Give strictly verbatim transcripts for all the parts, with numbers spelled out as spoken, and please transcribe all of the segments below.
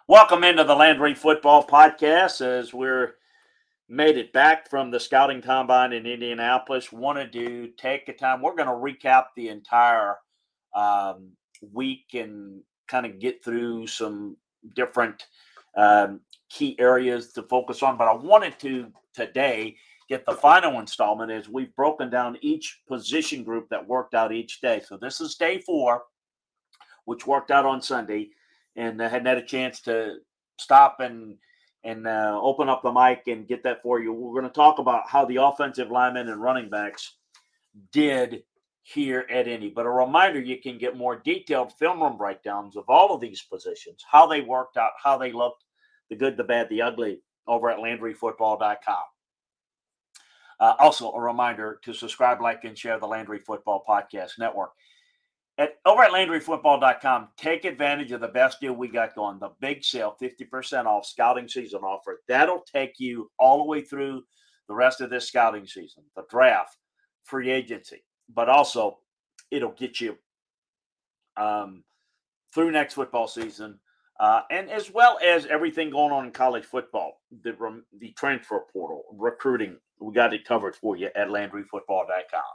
Welcome into the Landry Football Podcast as we're made it back from the scouting combine in Indianapolis. Wanted to take a time. We're going to recap the entire um, week and kind of get through some different um, key areas to focus on. But I wanted to today get the final installment as we've broken down each position group that worked out each day. So this is day four, which worked out on Sunday, and I hadn't had a chance to stop and and uh, open up the mic and get that for you. We're going to talk about how the offensive linemen and running backs did here at Indy. But a reminder, you can get more detailed film room breakdowns of all of these positions, how they worked out, how they looked, the good, the bad, the ugly, over at Landry Football dot com. Uh, also, a reminder to subscribe, like, and share the Landry Football Podcast Network. At, over at Landry Football dot com, take advantage of the best deal we got going, the big sale, fifty percent off scouting season offer. That'll take you all the way through the rest of this scouting season, the draft, free agency, but also it'll get you um, through next football season, uh, and as well as everything going on in college football, the, the transfer portal, recruiting. We got it covered for you at Landry Football dot com.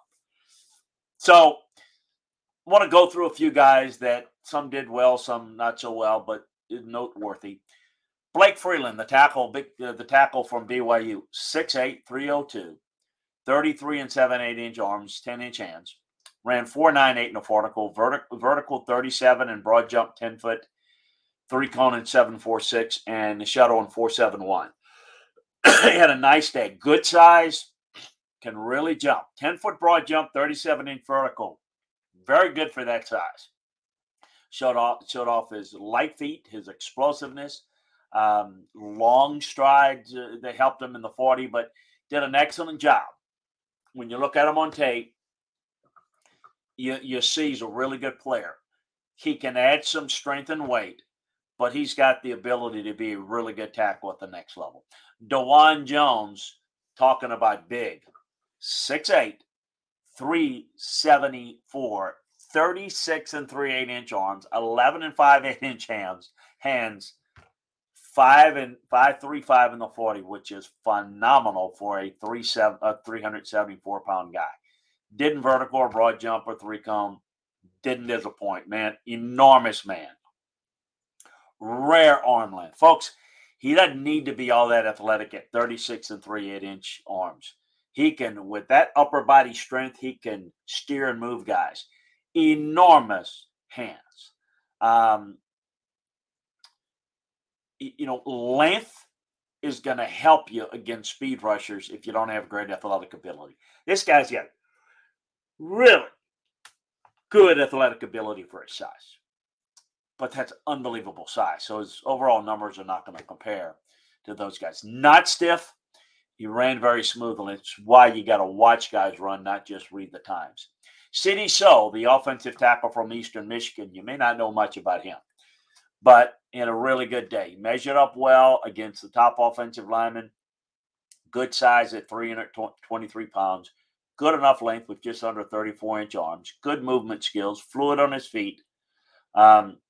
So, I want to go through a few guys that some did well, some not so well, but is noteworthy. Blake Freeland, the tackle, big, uh, the tackle from B Y U, six eight, three oh two, thirty-three and seven eighths inch arms, ten inch hands. Ran four nine eight in the vertical, vertic- vertical thirty-seven and broad jump ten foot, three cone in seven four six, and the shuttle in four seven one. He had a nice day. Good size, can really jump. ten foot broad jump, thirty-seven inch vertical. Very good for that size. Showed off, showed off his light feet, his explosiveness, um, long strides uh, that helped him in the forty, but did an excellent job. When you look at him on tape, you, you see he's a really good player. He can add some strength and weight, but he's got the ability to be a really good tackle at the next level. DeJuan Jones, talking about big, six eight, three seventy-four, thirty-six and three eighths inch arms, eleven and five eighths inch hands, hands, five and five three five in the forty, which is phenomenal for a three seven a three seventy-four pound guy. Didn't vertical or broad jump or three cone, didn't disappoint, man. Enormous man. Rare arm length, folks. He doesn't need to be all that athletic at thirty-six and three eighths inch arms. He can, with that upper body strength, he can steer and move guys. Enormous hands. Um, you know, length is going to help you against speed rushers if you don't have great athletic ability. This guy's got really good athletic ability for his size, but that's unbelievable size. So his overall numbers are not going to compare to those guys. Not stiff. He ran very smoothly. It's why you got to watch guys run, not just read the times. Sidney So, the offensive tackle from Eastern Michigan, you may not know much about him, but in a really good day. He measured up well against the top offensive lineman. Good size at three hundred twenty-three pounds. Good enough length with just under thirty-four inch arms. Good movement skills. Fluid on his feet. Um,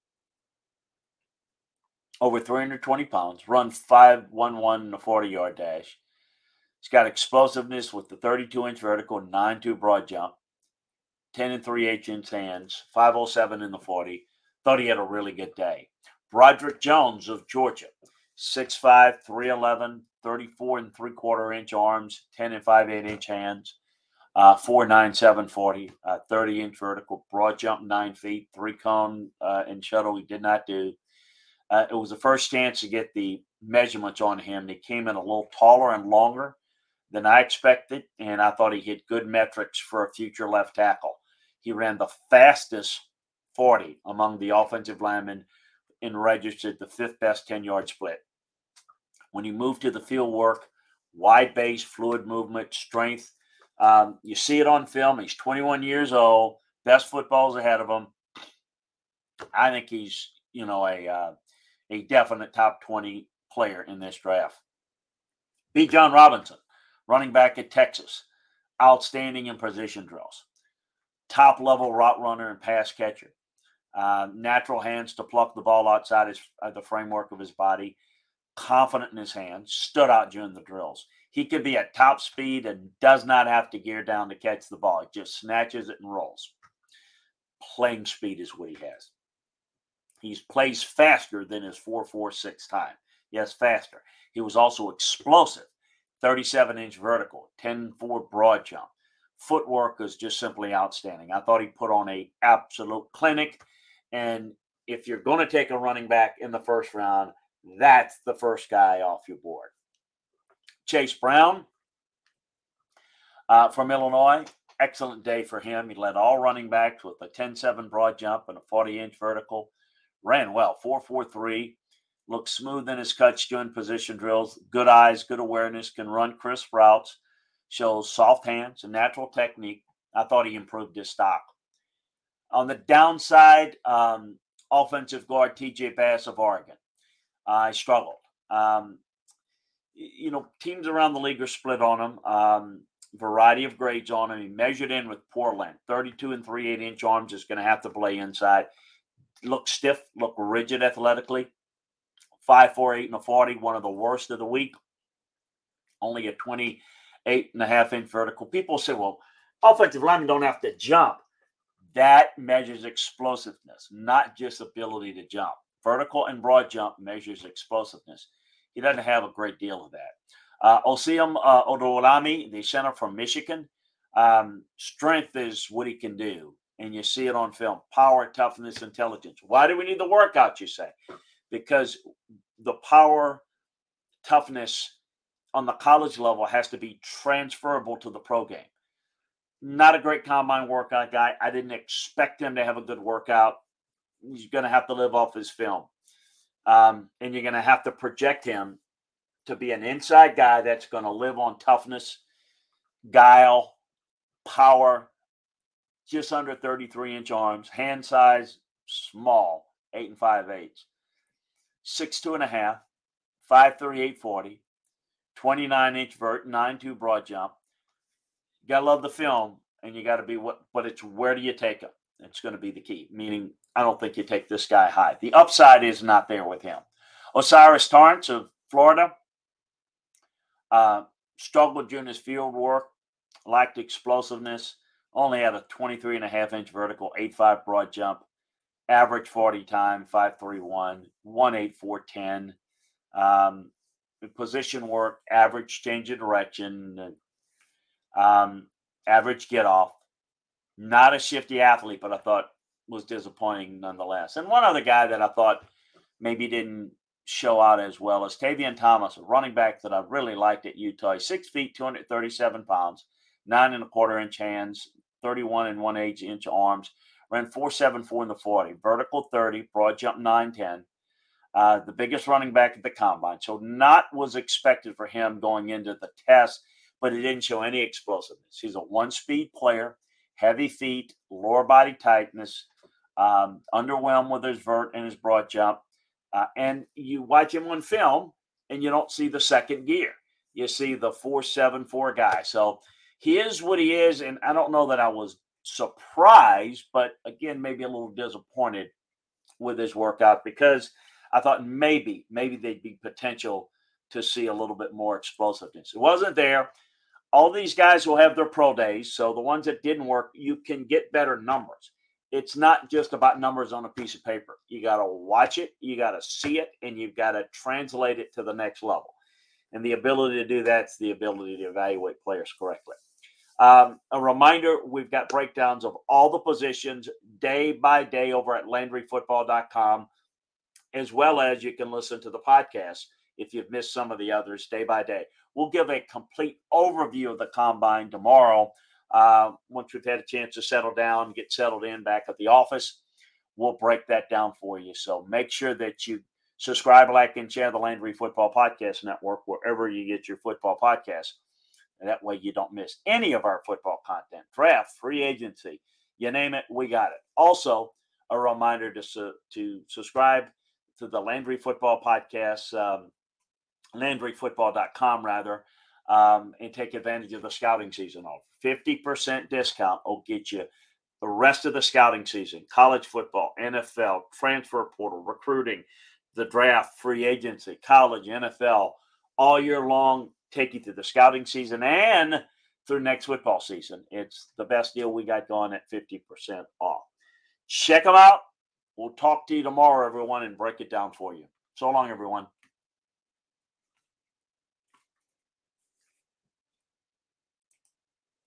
over three hundred twenty pounds. Run five one one in the forty-yard dash. He's got explosiveness with the thirty-two inch vertical, nine two broad jump, ten and three eighths inch hands, five oh seven in the forty. Thought he had a really good day. Broderick Jones of Georgia, six five, three eleven, thirty-four and three quarter inch arms, ten and five eighths inch hands, uh, four nine seven forty, uh, thirty inch vertical, broad jump nine feet, three cone uh, and shuttle he did not do. Uh, it was the first chance to get the measurements on him. They came in a little taller and longer than I expected, and I thought he hit good metrics for a future left tackle. He ran the fastest forty among the offensive linemen and registered the fifth best ten-yard split. When he moved to the field work, wide base, fluid movement, strength. Um, you see it on film. He's twenty-one years old. Best football's ahead of him. I think he's, you know, a uh, a definite top twenty player in this draft. Bijan Robinson, running back at Texas, outstanding in position drills, top level route runner and pass catcher. Uh, natural hands to pluck the ball outside his, uh, the framework of his body. Confident in his hands. Stood out during the drills. He could be at top speed and does not have to gear down to catch the ball. He just snatches it and rolls. Playing speed is what he has. He plays faster than his four four six time. Yes, faster. He was also explosive. thirty-seven inch vertical, ten four broad jump. Footwork is just simply outstanding. I thought he put on a absolute clinic. And if you're going to take a running back in the first round, that's the first guy off your board. Chase Brown uh, from Illinois. Excellent day for him. He led all running backs with a ten seven broad jump and a forty inch vertical. Ran well, four four three. Looks smooth in his cuts doing position drills. Good eyes, good awareness, can run crisp routes. Shows soft hands and natural technique. I thought he improved his stock. On the downside, um, offensive guard T J Bass of Oregon. I uh, struggled. Um, you know, teams around the league are split on him. Um, variety of grades on him. He measured in with poor length. thirty-two and three eighths inch arms, is going to have to play inside. Look stiff, look rigid athletically. five four eight and a forty, one of the worst of the week. Only a twenty-eight and a half inch vertical. People say, well, offensive linemen don't have to jump. That measures explosiveness, not just ability to jump. Vertical and broad jump measures explosiveness. He doesn't have a great deal of that. Uh, Osium uh, Odoolami, the center from Michigan, um, strength is what he can do, and you see it on film. Power, toughness, intelligence. Why do we need the workout, you say? Because the power, toughness on the college level has to be transferable to the pro game. Not a great combine workout guy. I didn't expect him to have a good workout. He's going to have to live off his film. Um, and you're going to have to project him to be an inside guy that's going to live on toughness, guile, power, just under thirty-three inch arms, hand size, small, eight and five eighths, six two and a half, five three eight forty, twenty-nine inch vert, nine two broad jump. You got to love the film, and you got to be what, but it's where do you take him? It's going to be the key, meaning I don't think you take this guy high. The upside is not there with him. Osiris Torrance of Florida uh, struggled during his field work, lacked explosiveness, only had a twenty-three and a half inch vertical, eight five broad jump, average forty time, five three one, one eight four ten. Um, position work, average change of direction, um, average get off. Not a shifty athlete, but I thought was disappointing nonetheless. And one other guy that I thought maybe didn't show out as well as Tavian Thomas, a running back that I really liked at Utah. He's six feet, two hundred thirty-seven pounds, nine and a quarter inch hands, thirty-one and one eighth inch arms, ran four seven four in the forty, vertical thirty, broad jump nine ten. Uh, the biggest running back at the combine. So not was expected for him going into the test, but he didn't show any explosiveness. He's a one-speed player, heavy feet, lower body tightness, um, underwhelmed with his vert and his broad jump. Uh, and you watch him on film, and you don't see the second gear. You see the four seven four guy. So he is what he is, and I don't know that I was surprised, but again, maybe a little disappointed with his workout because I thought maybe, maybe there'd be potential to see a little bit more explosiveness. It wasn't there. All these guys will have their pro days, so the ones that didn't work, you can get better numbers. It's not just about numbers on a piece of paper. You got to watch it, you got to see it, and you've got to translate it to the next level. And the ability to do that's the ability to evaluate players correctly. Um, a reminder, we've got breakdowns of all the positions day by day over at Landry Football dot com, as well as you can listen to the podcast if you've missed some of the others day by day. We'll give a complete overview of the combine tomorrow. Uh, once we've had a chance to settle down, get settled in back at the office, we'll break that down for you. So make sure that you subscribe, like, and share the Landry Football Podcast Network wherever you get your football podcasts. And that way you don't miss any of our football content. Draft, free agency, you name it, we got it. Also, a reminder to, su- to subscribe to the Landry Football Podcast, um, Landry Football dot com rather, um, and take advantage of the scouting season. Off fifty percent discount will get you the rest of the scouting season, college football, N F L, transfer portal, recruiting, the draft, free agency, college, N F L, all year long, take you through the scouting season and through next football season. It's the best deal we got going at fifty percent off. Check them out. We'll talk to you tomorrow, everyone, and break it down for you. So long, everyone.